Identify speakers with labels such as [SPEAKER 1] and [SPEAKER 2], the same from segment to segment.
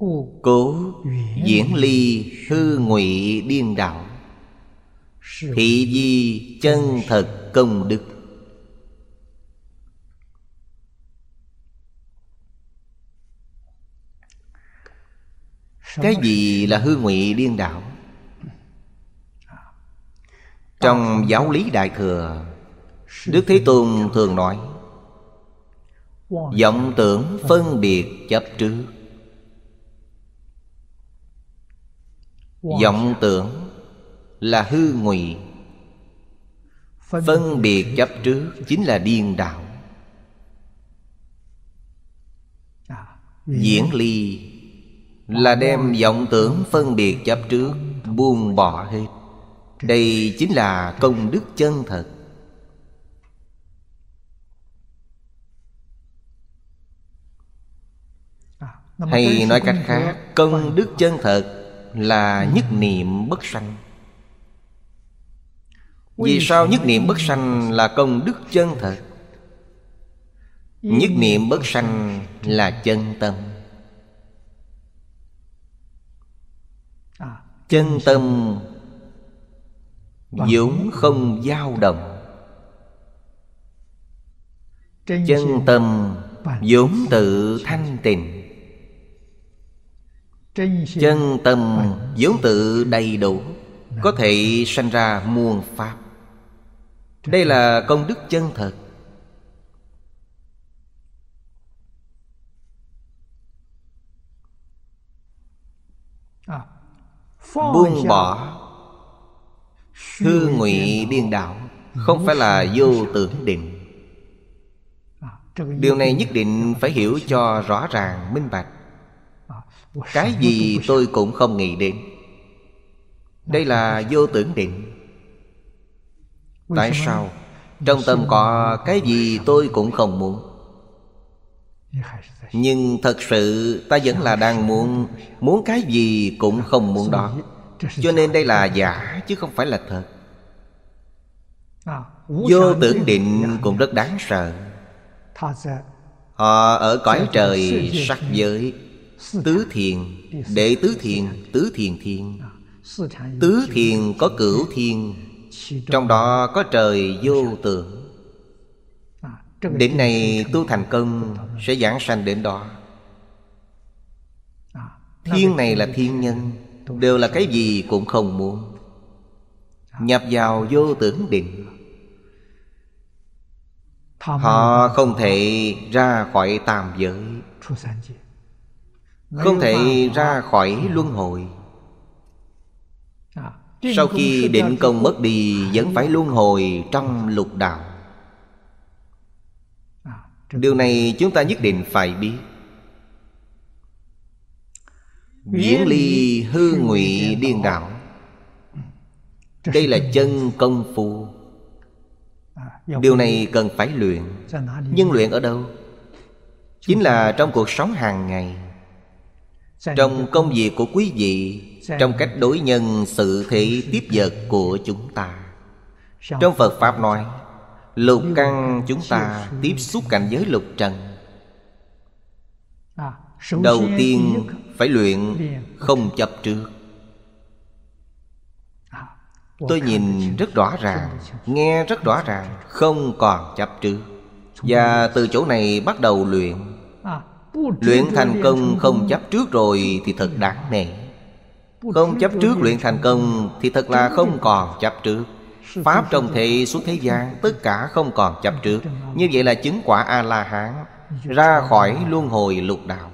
[SPEAKER 1] Cố diễn ly hư ngụy điên đảo, thị di chân thật công đức. Cái gì là hư ngụy điên đảo? Trong giáo lý Đại Thừa, Đức Thế Tôn thường nói vọng tưởng phân biệt chấp trước. Vọng tưởng là hư ngụy, phân biệt chấp trước chính là điên đảo. Diễn ly là đem vọng tưởng phân biệt chấp trước buông bỏ hết. Đây chính là công đức chân thật. Hay nói cách khác, công đức chân thật là nhất niệm bất sanh. Vì sao nhất niệm bất sanh là công đức chân thật? Nhất niệm bất sanh là chân tâm. Chân tâm vốn không dao động. Chân tâm vốn tự thanh tịnh. Chân tâm vốn tự đầy đủ, có thể sanh ra muôn pháp. Đây là công đức chân thật. Buông bỏ hư ngụy điên đảo, không phải là vô tưởng định. Điều này nhất định phải hiểu cho rõ ràng minh bạch. Cái gì tôi cũng không nghĩ đến, đây là vô tưởng định. Tại sao? Trong tâm có cái gì tôi cũng không muốn, nhưng thật sự ta vẫn là đang muốn. Muốn cái gì cũng không muốn đó. Cho nên đây là giả chứ không phải là thật. Vô tưởng định cũng rất đáng sợ. Họ ở cõi trời sắc giới, tứ thiền, đệ tứ thiền, tứ thiền thiên. Tứ thiền có cửu thiên, trong đó có trời vô tưởng. Đến này tu thành công sẽ giảng sanh đến đó. Thiên này là thiên nhân, đều là cái gì cũng không muốn. Nhập vào vô tưởng định, họ không thể ra khỏi tam giới, không thể ra khỏi luân hồi. Sau khi định công mất đi, vẫn phải luân hồi trong lục đạo. Điều này chúng ta nhất định phải biết. Diễn ly hư ngụy điên đảo, đây là chân công phu. Điều này cần phải luyện. Nhưng luyện ở đâu? Chính là trong cuộc sống hàng ngày, trong công việc của quý vị, trong cách đối nhân xử thế tiếp vật của chúng ta. Trong Phật Pháp nói, lục căn chúng ta tiếp xúc cảnh giới lục trần. Đầu tiên phải luyện không chấp trước. Tôi nhìn rất rõ ràng, nghe rất rõ ràng, không còn chấp trước. Và từ chỗ này bắt đầu luyện. Luyện thành công không chấp trước rồi thì thật đáng nể. Không chấp trước luyện thành công thì thật là không còn chấp trước. Pháp trong thế xuất thế gian tất cả không còn chấp trước. Như vậy là chứng quả A-la-hán, ra khỏi luân hồi lục đạo.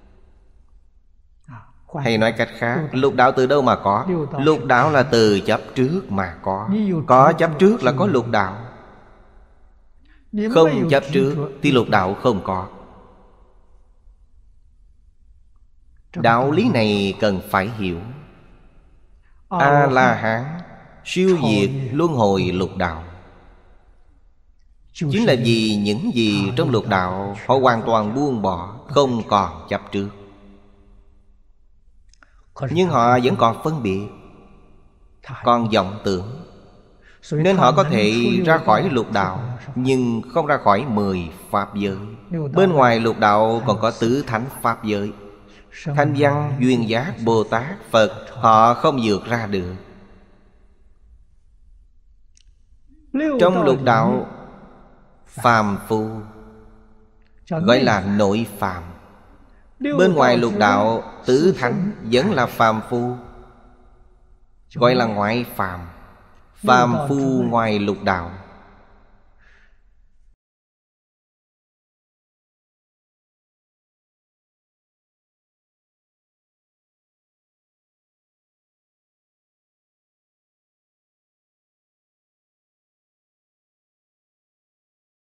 [SPEAKER 1] Hay nói cách khác, lục đạo từ đâu mà có? Lục đạo là từ chấp trước mà có. Có chấp trước là có lục đạo. Không chấp trước thì lục đạo không có. Đạo lý này cần phải hiểu. A-la-hán siêu diệt luân hồi lục đạo, chính là vì những gì trong lục đạo họ hoàn toàn buông bỏ, không còn chấp trước. Nhưng họ vẫn còn phân biệt, còn vọng tưởng, nên họ có thể ra khỏi lục đạo, nhưng không ra khỏi 10 pháp giới. Bên ngoài lục đạo còn có tứ thánh pháp giới. Thanh Văn, Duyên Giác, Bồ Tát, Phật, họ không vượt ra được. Trong lục đạo phàm phu gọi là nội phàm. Bên ngoài lục đạo tứ thánh vẫn là phàm phu, gọi là ngoại phàm. Phàm phu ngoài lục đạo.